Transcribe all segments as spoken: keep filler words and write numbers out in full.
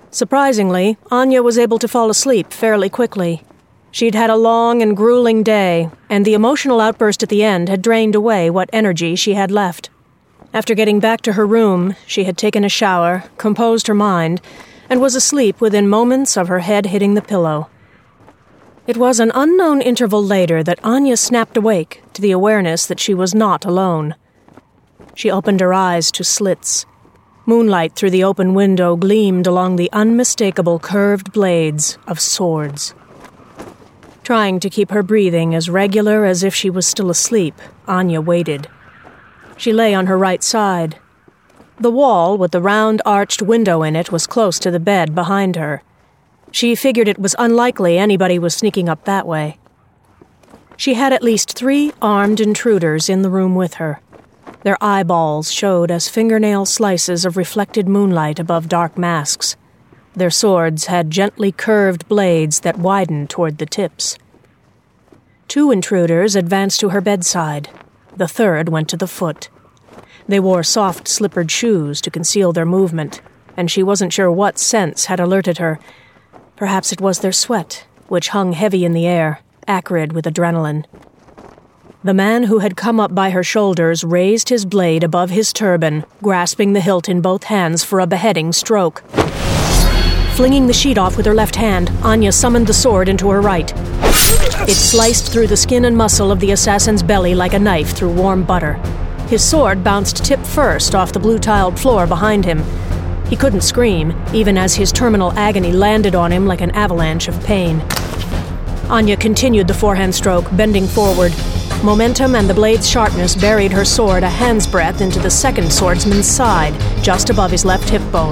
Surprisingly, Anya was able to fall asleep fairly quickly. She'd had a long and grueling day, and the emotional outburst at the end had drained away what energy she had left. After getting back to her room, she had taken a shower, composed her mind, and was asleep within moments of her head hitting the pillow. It was an unknown interval later that Anya snapped awake to the awareness that she was not alone. She opened her eyes to slits. Moonlight through the open window gleamed along the unmistakable curved blades of swords. Trying to keep her breathing as regular as if she was still asleep, Anya waited. She lay on her right side. The wall with the round arched window in it was close to the bed behind her. She figured it was unlikely anybody was sneaking up that way. She had at least three armed intruders in the room with her. Their eyeballs showed as fingernail slices of reflected moonlight above dark masks. Their swords had gently curved blades that widened toward the tips. Two intruders advanced to her bedside. The third went to the foot. They wore soft, slippered shoes to conceal their movement, and she wasn't sure what sense had alerted her. Perhaps it was their sweat, which hung heavy in the air, acrid with adrenaline. The man who had come up by her shoulders raised his blade above his turban, grasping the hilt in both hands for a beheading stroke. Flinging the sheet off with her left hand, Anya summoned the sword into her right. It sliced through the skin and muscle of the assassin's belly like a knife through warm butter. His sword bounced tip first off the blue-tiled floor behind him. He couldn't scream, even as his terminal agony landed on him like an avalanche of pain. Anya continued the forehand stroke, bending forward. Momentum and the blade's sharpness buried her sword a hand's breadth into the second swordsman's side, just above his left hip bone.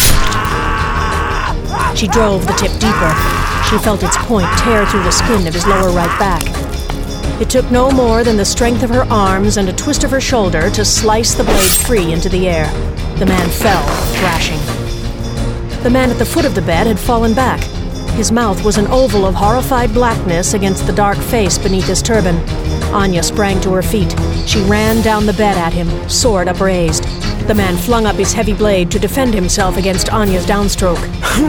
She drove the tip deeper. She felt its point tear through the skin of his lower right back. It took no more than the strength of her arms and a twist of her shoulder to slice the blade free into the air. The man fell, thrashing. The man at the foot of the bed had fallen back. His mouth was an oval of horrified blackness against the dark face beneath his turban. Anya sprang to her feet. She ran down the bed at him, sword upraised. The man flung up his heavy blade to defend himself against Anya's downstroke.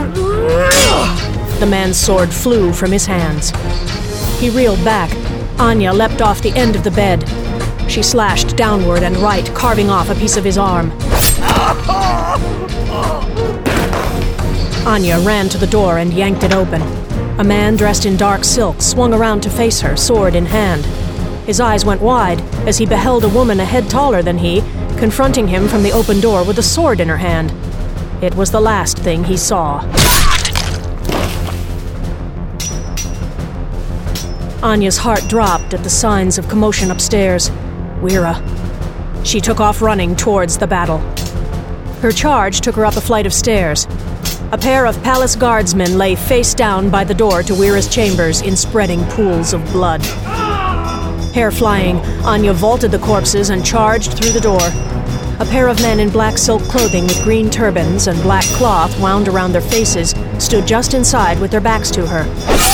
The man's sword flew from his hands. He reeled back. Anya leapt off the end of the bed. She slashed downward and right, carving off a piece of his arm. Anya ran to the door and yanked it open. A man dressed in dark silk swung around to face her, sword in hand. His eyes went wide as he beheld a woman a head taller than he, confronting him from the open door with a sword in her hand. It was the last thing he saw. Anya's heart dropped at the signs of commotion upstairs. Wira. She took off running towards the battle. Her charge took her up a flight of stairs. A pair of palace guardsmen lay face down by the door to Wira's chambers in spreading pools of blood. Hair flying, Anya vaulted the corpses and charged through the door. A pair of men in black silk clothing with green turbans and black cloth wound around their faces stood just inside with their backs to her.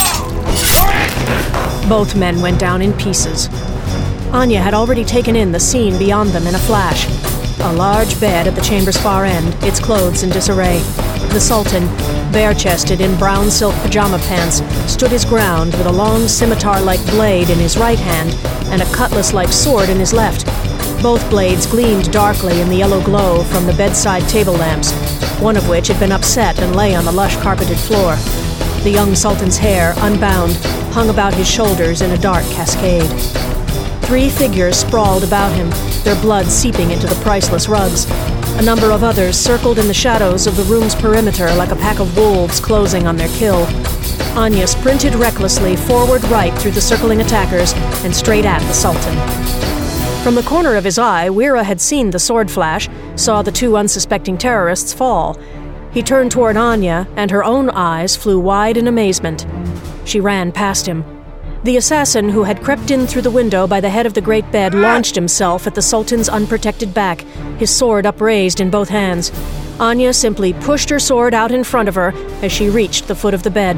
Both men went down in pieces. Anya had already taken in the scene beyond them in a flash. A large bed at the chamber's far end, its clothes in disarray. The Sultan, bare-chested in brown silk pajama pants, stood his ground with a long scimitar-like blade in his right hand and a cutlass-like sword in his left. Both blades gleamed darkly in the yellow glow from the bedside table lamps, one of which had been upset and lay on the lush carpeted floor. The young Sultan's hair, unbound, hung about his shoulders in a dark cascade. Three figures sprawled about him, their blood seeping into the priceless rugs. A number of others circled in the shadows of the room's perimeter like a pack of wolves closing on their kill. Anya sprinted recklessly forward right through the circling attackers and straight at the Sultan. From the corner of his eye, Wira had seen the sword flash, saw the two unsuspecting terrorists fall. He turned toward Anya, and her own eyes flew wide in amazement. She ran past him. The assassin who had crept in through the window by the head of the great bed launched himself at the Sultan's unprotected back, his sword upraised in both hands. Anya simply pushed her sword out in front of her as she reached the foot of the bed.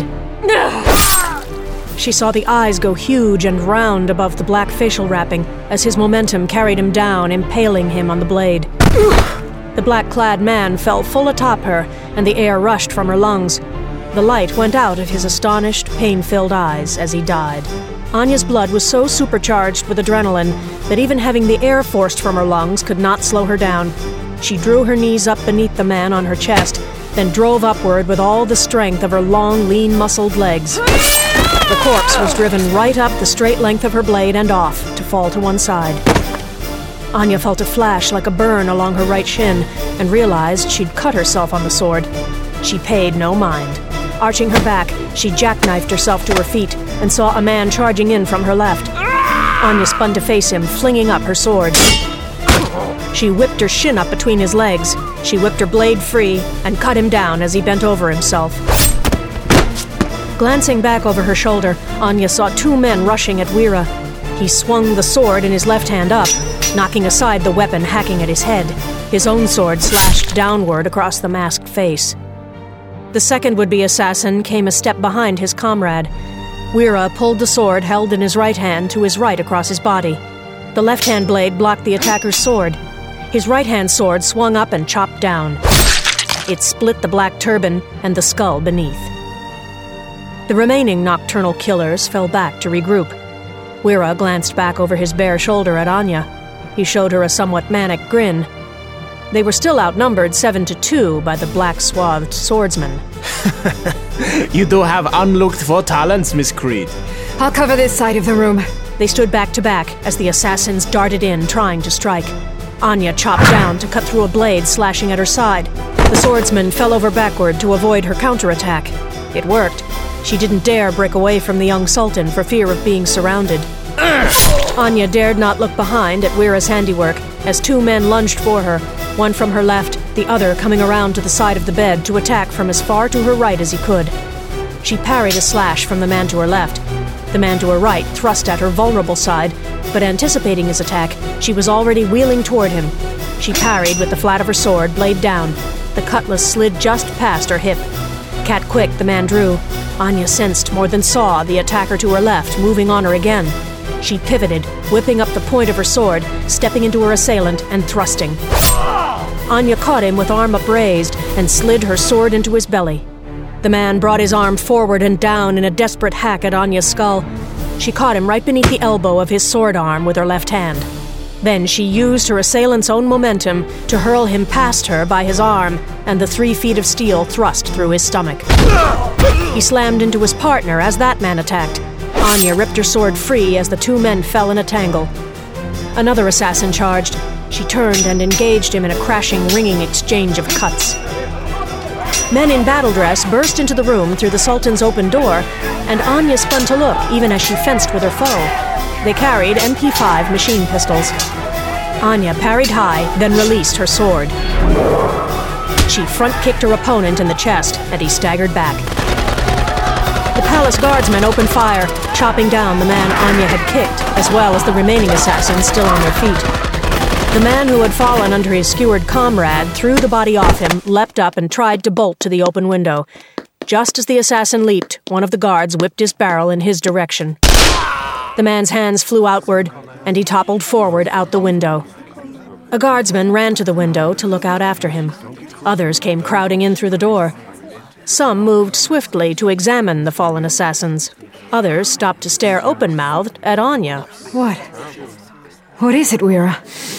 She saw the eyes go huge and round above the black facial wrapping as his momentum carried him down, impaling him on the blade. The black-clad man fell full atop her, and the air rushed from her lungs. The light went out of his astonished, pain-filled eyes as he died. Anya's blood was so supercharged with adrenaline that even having the air forced from her lungs could not slow her down. She drew her knees up beneath the man on her chest, then drove upward with all the strength of her long, lean-muscled legs. The corpse was driven right up the straight length of her blade and off, to fall to one side. Anya felt a flash like a burn along her right shin and realized she'd cut herself on the sword. She paid no mind. Arching her back, she jackknifed herself to her feet and saw a man charging in from her left. Anya spun to face him, flinging up her sword. She whipped her shin up between his legs. She whipped her blade free and cut him down as he bent over himself. Glancing back over her shoulder, Anya saw two men rushing at Wira. He swung the sword in his left hand up, knocking aside the weapon hacking at his head. His own sword slashed downward across the masked face. The second would-be assassin came a step behind his comrade. Wira pulled the sword held in his right hand to his right across his body. The left-hand blade blocked the attacker's sword. His right-hand sword swung up and chopped down. It split the black turban and the skull beneath. The remaining nocturnal killers fell back to regroup. Wira glanced back over his bare shoulder at Anya. He showed her a somewhat manic grin. They were still outnumbered seven to two by the black-swathed swordsman. You do have unlooked-for talents, Miss Creed. I'll cover this side of the room. They stood back to back as the assassins darted in, trying to strike. Anya chopped down to cut through a blade slashing at her side. The swordsman fell over backward to avoid her counterattack. It worked. She didn't dare break away from the young sultan for fear of being surrounded. Anya dared not look behind at Wira's handiwork as two men lunged for her, one from her left, the other coming around to the side of the bed to attack from as far to her right as he could. She parried a slash from the man to her left. The man to her right thrust at her vulnerable side, but anticipating his attack, she was already wheeling toward him. She parried with the flat of her sword, blade down. The cutlass slid just past her hip. Cat quick, the man drew. Anya sensed more than saw the attacker to her left moving on her again. She pivoted, whipping up the point of her sword, stepping into her assailant and thrusting. Anya caught him with arm upraised and slid her sword into his belly. The man brought his arm forward and down in a desperate hack at Anya's skull. She caught him right beneath the elbow of his sword arm with her left hand. Then she used her assailant's own momentum to hurl him past her by his arm, and the three feet of steel thrust through his stomach. He slammed into his partner as that man attacked. Anya ripped her sword free as the two men fell in a tangle. Another assassin charged. She turned and engaged him in a crashing, ringing exchange of cuts. Men in battle dress burst into the room through the Sultan's open door, and Anya spun to look even as she fenced with her foe. They carried M P five machine pistols. Anya parried high, then released her sword. She front-kicked her opponent in the chest, and he staggered back. The palace guardsmen opened fire, chopping down the man Anya had kicked, as well as the remaining assassins still on their feet. The man who had fallen under his skewered comrade threw the body off him, leapt up, and tried to bolt to the open window. Just as the assassin leaped, one of the guards whipped his barrel in his direction. The man's hands flew outward, and he toppled forward out the window. A guardsman ran to the window to look out after him. Others came crowding in through the door. Some moved swiftly to examine the fallen assassins. Others stopped to stare open-mouthed at Anya. What? What is it, Wira?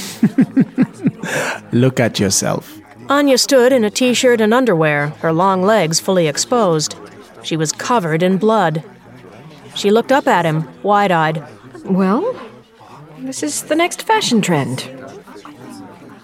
Look at yourself. Anya stood in a t-shirt and underwear, her long legs fully exposed. She was covered in blood. She looked up at him, wide-eyed. Well, this is the next fashion trend.